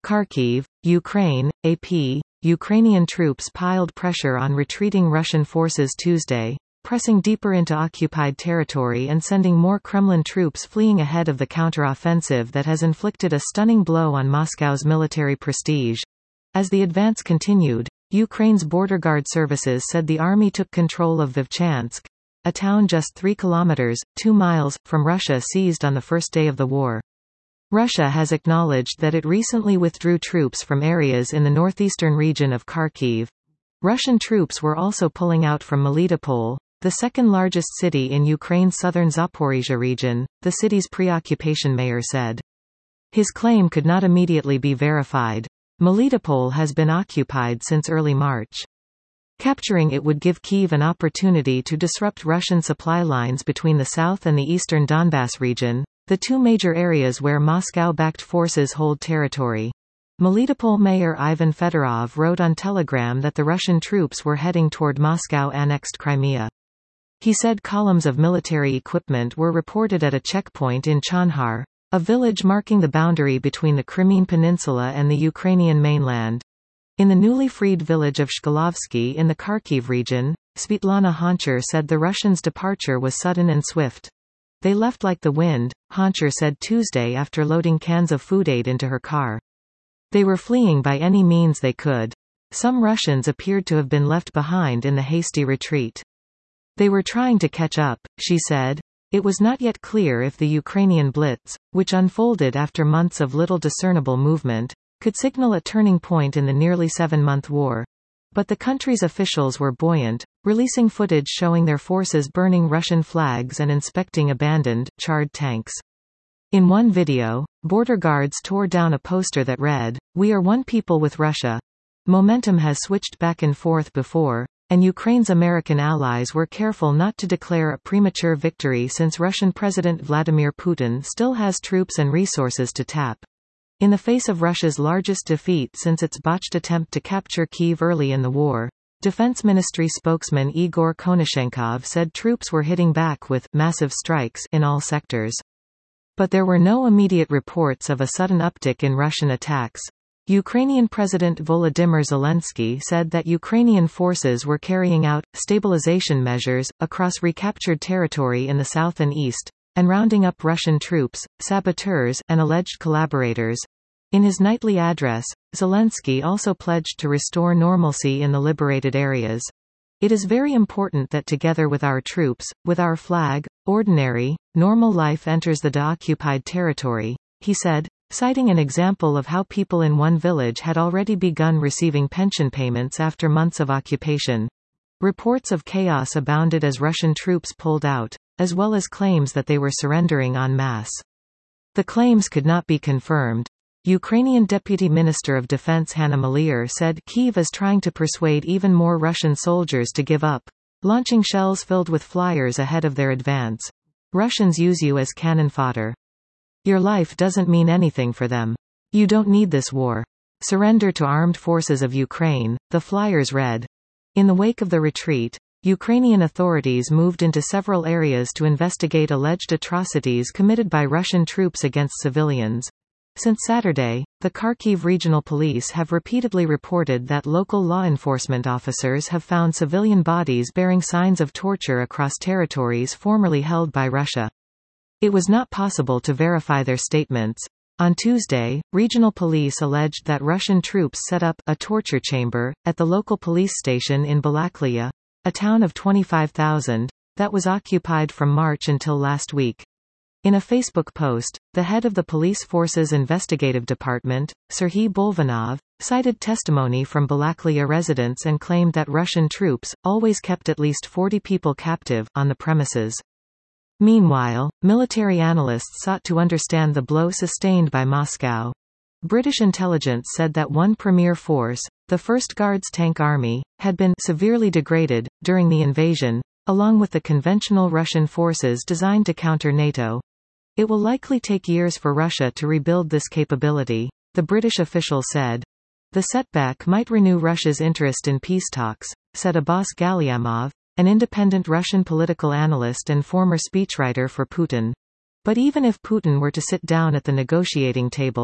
Kharkiv, Ukraine, AP. Ukrainian troops piled pressure on retreating Russian forces Tuesday, pressing deeper into occupied territory and sending more Kremlin troops fleeing ahead of the counter-offensive that has inflicted a stunning blow on Moscow's military prestige. As the advance continued, Ukraine's border guard services said the army took control of Vovchansk, a town just 3 kilometers, 2 miles, from Russia seized on the first day of the war. Russia has acknowledged that it recently withdrew troops from areas in the northeastern region of Kharkiv. Russian troops were also pulling out from Melitopol, the second-largest city in Ukraine's southern Zaporizhzhia region, the city's pre-occupation mayor said. His claim could not immediately be verified. Melitopol has been occupied since early March. Capturing it would give Kyiv an opportunity to disrupt Russian supply lines between the south and the eastern Donbas region, the two major areas where Moscow-backed forces hold territory. Melitopol Mayor Ivan Fedorov wrote on Telegram that the Russian troops were heading toward Moscow-annexed Crimea. He said columns of military equipment were reported at a checkpoint in Chonhar, a village marking the boundary between the Crimean Peninsula and the Ukrainian mainland. In the newly freed village of Shkalovsky in the Kharkiv region, Svetlana Honchar said the Russians' departure was sudden and swift. They left like the wind, Honchar said Tuesday after loading cans of food aid into her car. They were fleeing by any means they could. Some Russians appeared to have been left behind in the hasty retreat. They were trying to catch up, she said. It was not yet clear if the Ukrainian blitz, which unfolded after months of little discernible movement, could signal a turning point in the nearly 7-month war. But the country's officials were buoyant, releasing footage showing their forces burning Russian flags and inspecting abandoned, charred tanks. In one video, border guards tore down a poster that read, "We are one people with Russia." Momentum has switched back and forth before, and Ukraine's American allies were careful not to declare a premature victory since Russian President Vladimir Putin still has troops and resources to tap. In the face of Russia's largest defeat since its botched attempt to capture Kyiv early in the war, Defense Ministry spokesman Igor Konashenkov said troops were hitting back with massive strikes in all sectors. But there were no immediate reports of a sudden uptick in Russian attacks. Ukrainian President Volodymyr Zelensky said that Ukrainian forces were carrying out stabilization measures across recaptured territory in the south and east, and rounding up Russian troops, saboteurs, and alleged collaborators. In his nightly address, Zelensky also pledged to restore normalcy in the liberated areas. It is very important that together with our troops, with our flag, ordinary, normal life enters the de-occupied territory, he said, citing an example of how people in one village had already begun receiving pension payments after months of occupation. Reports of chaos abounded as Russian troops pulled out, as well as claims that they were surrendering en masse. The claims could not be confirmed. Ukrainian Deputy Minister of Defense Hanna Maliar said Kyiv is trying to persuade even more Russian soldiers to give up, launching shells filled with flyers ahead of their advance. Russians use you as cannon fodder. Your life doesn't mean anything for them. You don't need this war. Surrender to armed forces of Ukraine, the flyers read. In the wake of the retreat, Ukrainian authorities moved into several areas to investigate alleged atrocities committed by Russian troops against civilians. Since Saturday, the Kharkiv Regional Police have repeatedly reported that local law enforcement officers have found civilian bodies bearing signs of torture across territories formerly held by Russia. It was not possible to verify their statements. On Tuesday, regional police alleged that Russian troops set up a torture chamber at the local police station in Balaklia, a town of 25,000, that was occupied from March until last week. In a Facebook post, the head of the police force's investigative department, Serhiy Bolvanov, cited testimony from Balaklia residents and claimed that Russian troops always kept at least 40 people captive on the premises. Meanwhile, military analysts sought to understand the blow sustained by Moscow. British intelligence said that one premier force, the 1st Guards Tank Army, had been severely degraded during the invasion, along with the conventional Russian forces designed to counter NATO. It will likely take years for Russia to rebuild this capability, the British official said. The setback might renew Russia's interest in peace talks, said Abbas Galyamov, an independent Russian political analyst and former speechwriter for Putin. But even if Putin were to sit down at the negotiating table,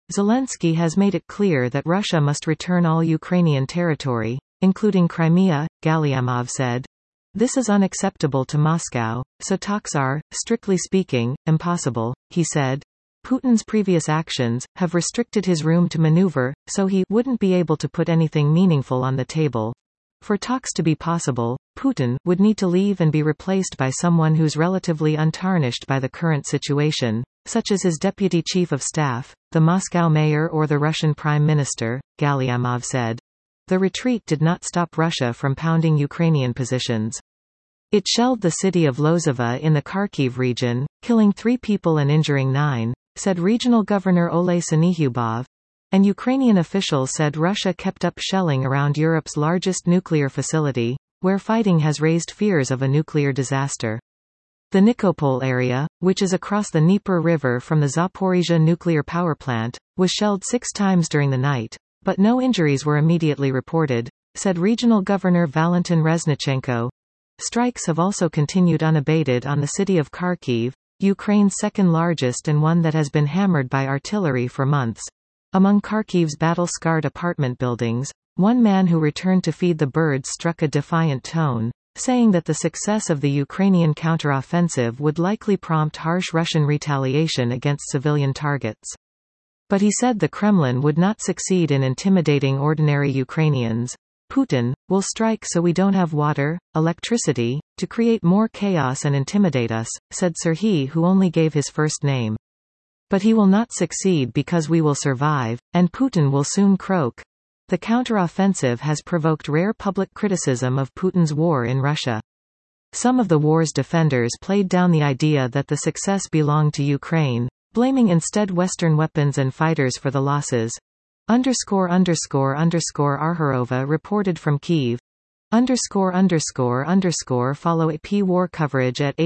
Zelensky has made it clear that Russia must return all Ukrainian territory, including Crimea, Galyamov said. This is unacceptable to Moscow, so talks are, strictly speaking, impossible, he said. Putin's previous actions have restricted his room to maneuver, so he wouldn't be able to put anything meaningful on the table. For talks to be possible, Putin would need to leave and be replaced by someone who's relatively untarnished by the current situation, such as his deputy chief of staff, the Moscow mayor or the Russian prime minister, Galyamov said. The retreat did not stop Russia from pounding Ukrainian positions. It shelled the city of Lozovo in the Kharkiv region, killing 3 people and injuring 9, said regional governor Oleh Syniehubov. And Ukrainian officials said Russia kept up shelling around Europe's largest nuclear facility, where fighting has raised fears of a nuclear disaster. The Nikopol area, which is across the Dnieper River from the Zaporizhzhia nuclear power plant, was shelled 6 times during the night, but no injuries were immediately reported, said regional governor Valentin Reznichenko. Strikes have also continued unabated on the city of Kharkiv, Ukraine's second largest and one that has been hammered by artillery for months. Among Kharkiv's battle-scarred apartment buildings, one man who returned to feed the birds struck a defiant tone, saying that the success of the Ukrainian counteroffensive would likely prompt harsh Russian retaliation against civilian targets. But he said the Kremlin would not succeed in intimidating ordinary Ukrainians. Putin will strike so we don't have water, electricity, to create more chaos and intimidate us, said Serhiy, who only gave his first name. But he will not succeed because we will survive, and Putin will soon croak. The counteroffensive has provoked rare public criticism of Putin's war in Russia. Some of the war's defenders played down the idea that the success belonged to Ukraine, blaming instead Western weapons and fighters for the losses. Arharova reported from Kyiv. Follow AP war coverage at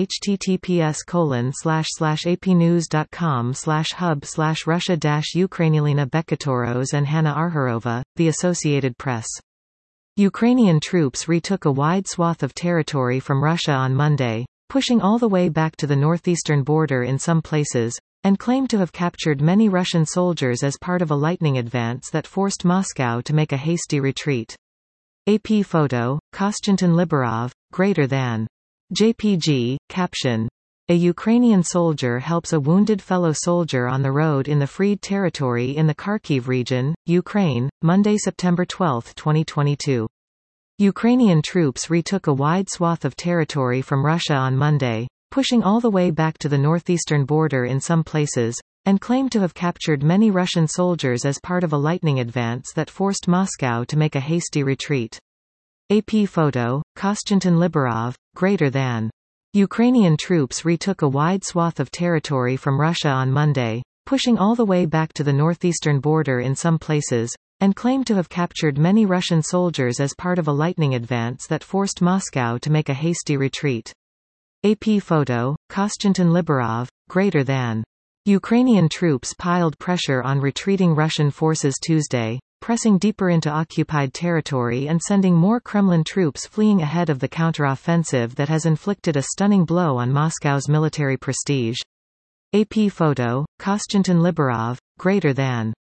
https://apnews.com/hub/Russia-Ukrainelina Bekatoros and Hanna Arharova, The Associated Press. Ukrainian troops retook a wide swath of territory from Russia on Monday, pushing all the way back to the northeastern border in some places, and claimed to have captured many Russian soldiers as part of a lightning advance that forced Moscow to make a hasty retreat. AP photo, Konstantin Liberov, greater than. JPG, caption. A Ukrainian soldier helps a wounded fellow soldier on the road in the freed territory in the Kharkiv region, Ukraine, Monday, September 12, 2022. Ukrainian troops retook a wide swath of territory from Russia on Monday, pushing all the way back to the northeastern border in some places, and claimed to have captured many Russian soldiers as part of a lightning advance that forced Moscow to make a hasty retreat. AP photo, Konstantin Liberov, greater than. Ukrainian troops retook a wide swath of territory from Russia on Monday, pushing all the way back to the northeastern border in some places, and claimed to have captured many Russian soldiers as part of a lightning advance that forced Moscow to make a hasty retreat. AP photo, Konstantin Liberov, greater than. Ukrainian troops piled pressure on retreating Russian forces Tuesday, pressing deeper into occupied territory and sending more Kremlin troops fleeing ahead of the counteroffensive that has inflicted a stunning blow on Moscow's military prestige. AP photo, Konstantin Liberov, greater than.